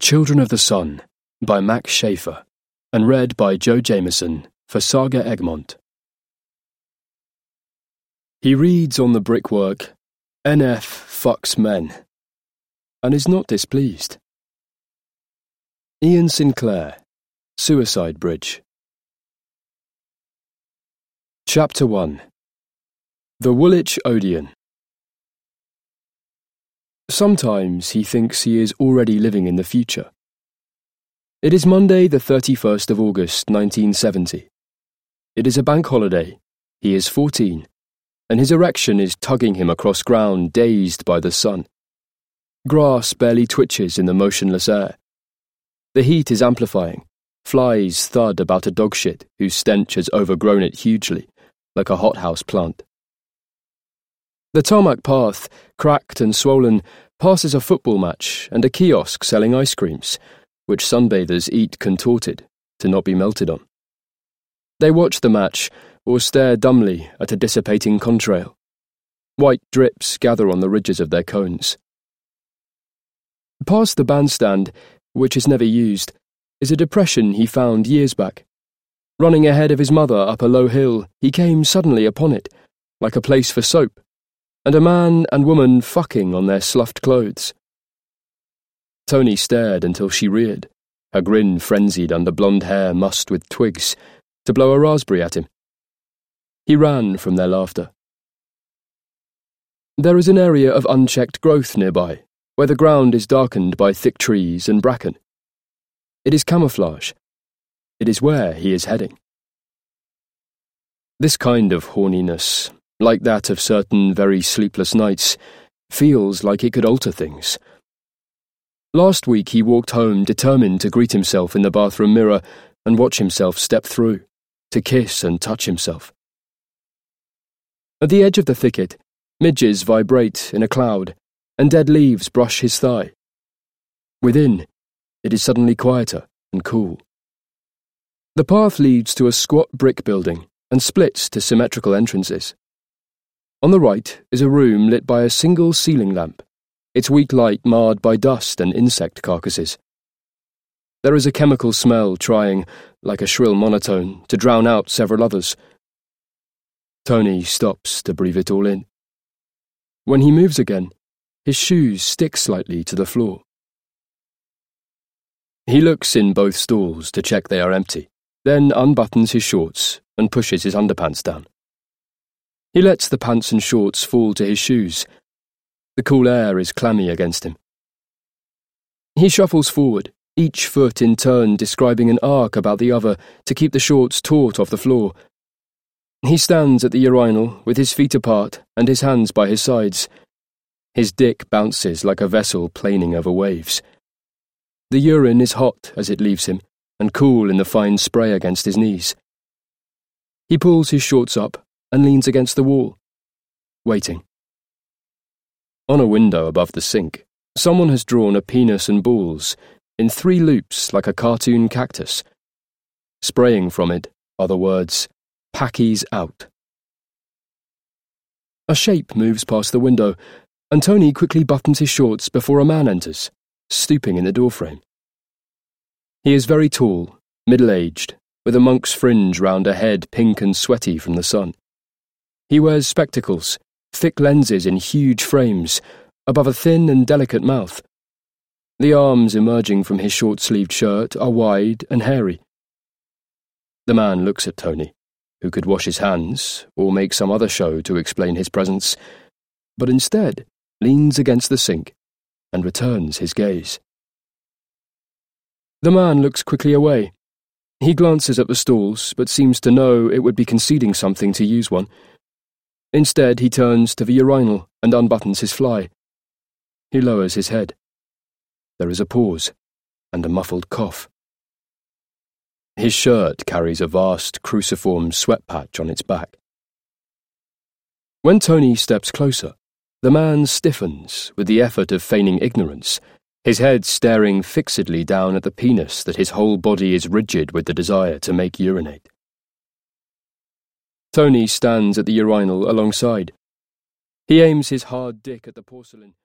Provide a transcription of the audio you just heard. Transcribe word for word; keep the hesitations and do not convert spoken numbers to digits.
Children of the Sun by Max Schaefer, and read by Joe Jameson for Saga Egmont. He reads on the brickwork, N F fucks men, and is not displeased. Ian Sinclair, Suicide Bridge. Chapter one. The Woolwich Odeon. Sometimes he thinks he is already living in the future. It is Monday the thirty-first of August, nineteen seventy. It is a bank holiday. He is fourteen, and his erection is tugging him across ground dazed by the sun. Grass barely twitches in the motionless air. The heat is amplifying. Flies thud about a dog shit whose stench has overgrown it hugely, like a hothouse plant. The tarmac path, cracked and swollen, passes a football match and a kiosk selling ice creams, which sunbathers eat contorted, to not be melted on. They watch the match, or stare dumbly at a dissipating contrail. White drips gather on the ridges of their cones. Past the bandstand, which is never used, is a depression he found years back. Running ahead of his mother up a low hill, he came suddenly upon it, like a place for soap, and a man and woman fucking on their sloughed clothes. Tony stared until she reared, her grin frenzied under blonde hair mussed with twigs, to blow a raspberry at him. He ran from their laughter. There is an area of unchecked growth nearby, where the ground is darkened by thick trees and bracken. It is camouflage. It is where he is heading. This kind of horniness, like that of certain very sleepless nights, feels like it could alter things. Last week he walked home determined to greet himself in the bathroom mirror and watch himself step through, to kiss and touch himself. At the edge of the thicket, midges vibrate in a cloud, and dead leaves brush his thigh. Within, it is suddenly quieter and cool. The path leads to a squat brick building and splits to symmetrical entrances. On the right is a room lit by a single ceiling lamp, its weak light marred by dust and insect carcasses. There is a chemical smell trying, like a shrill monotone, to drown out several others. Tony stops to breathe it all in. When he moves again, his shoes stick slightly to the floor. He looks in both stalls to check they are empty, then unbuttons his shorts and pushes his underpants down. He lets the pants and shorts fall to his shoes. The cool air is clammy against him. He shuffles forward, each foot in turn describing an arc about the other to keep the shorts taut off the floor. He stands at the urinal with his feet apart and his hands by his sides. His dick bounces like a vessel planing over waves. The urine is hot as it leaves him, and cool in the fine spray against his knees. He pulls his shorts up and leans against the wall, waiting. On a window above the sink, someone has drawn a penis and balls in three loops like a cartoon cactus. Spraying from it are the words, "Packies out." A shape moves past the window, and Tony quickly buttons his shorts before a man enters, stooping in the doorframe. He is very tall, middle-aged, with a monk's fringe round a head pink and sweaty from the sun. He wears spectacles, thick lenses in huge frames, above a thin and delicate mouth. The arms emerging from his short-sleeved shirt are wide and hairy. The man looks at Tony, who could wash his hands or make some other show to explain his presence, but instead leans against the sink and returns his gaze. The man looks quickly away. He glances at the stalls, but seems to know it would be conceding something to use one. Instead, he turns to the urinal and unbuttons his fly. He lowers his head. There is a pause, and a muffled cough. His shirt carries a vast cruciform sweat patch on its back. When Tony steps closer, the man stiffens with the effort of feigning ignorance, his head staring fixedly down at the penis that his whole body is rigid with the desire to make urinate. Tony stands at the urinal alongside. He aims his hard dick at the porcelain,